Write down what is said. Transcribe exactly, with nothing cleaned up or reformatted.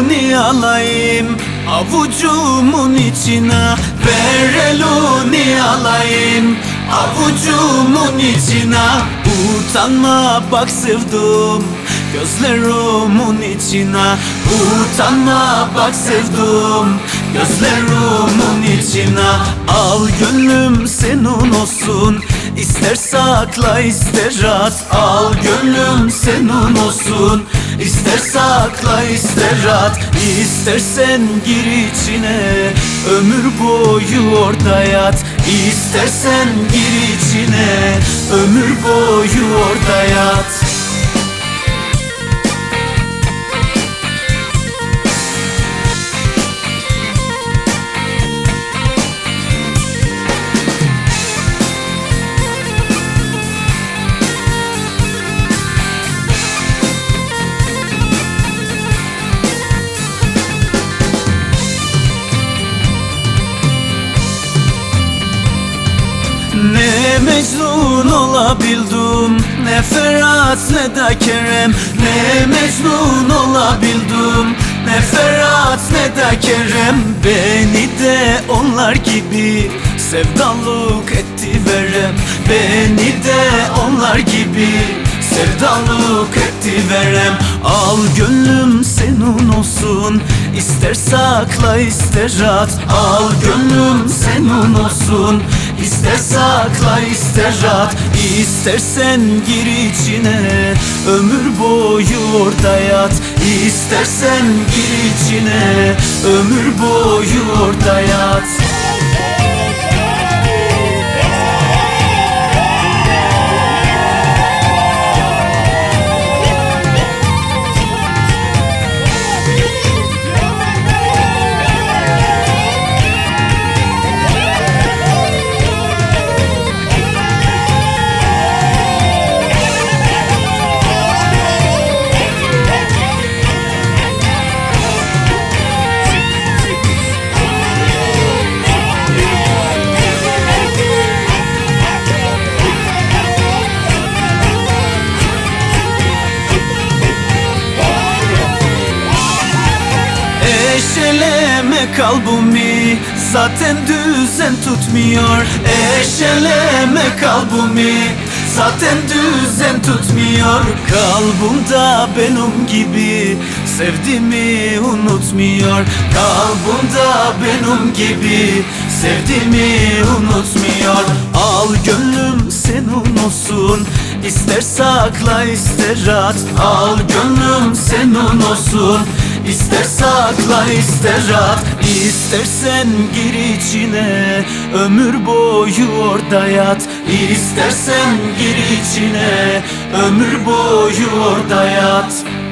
eluni alayım avucumun içine, ver eluni alayım avucumun içine. Utanma bak sevdum gözlerimin içine, utanma bak sevdum gözlerimin içine. Al gönlüm senin olsun, İster sakla ister at. Al gönlüm senin olsun, İster sakla ister at. İstersen gir içine, ömür boyu orada yat. İstersen gir içine, ömür boyu orada yat. Ne Mecnun olabildim, ne Ferhat ne de Kerem. Ne Mecnun olabildim, ne Ferhat ne de Kerem. Beni de onlar gibi sevdalık etti verem. Beni de onlar gibi sevdalık etti verem. Al gönlüm senin olsun, İster sakla ister at. Al gönlüm senin olsun, İster sakla ister at. İstersen gir içine, ömür boyu orada yat. İstersen gir içine, ömür boyu orada yat. Eşeleme kalbimi, zaten düzen tutmuyor. Eşeleme kalbimi, zaten düzen tutmuyor. Kalbimde benim gibi sevdiğimi unutmuyor. Kalbimde benim gibi sevdiğimi unutmuyor. Al gönlüm senin olsun, İster sakla ister at. Al gönlüm senin olsun, İster sakla ister at. İstersen gir içine, ömür boyu orada yat. İstersen gir içine, ömür boyu orada yat.